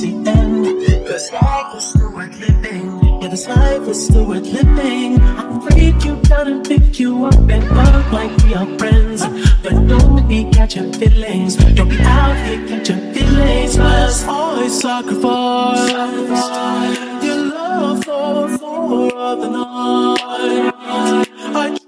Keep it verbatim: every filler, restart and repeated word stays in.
the end. This life is still worth living. Yeah, this life is still worth living. I'll break you down and pick you up and fuck like we are friends. But don't be catching feelings. Don't be out here catching feelings. Let's always sacrifice your love for, for the night. I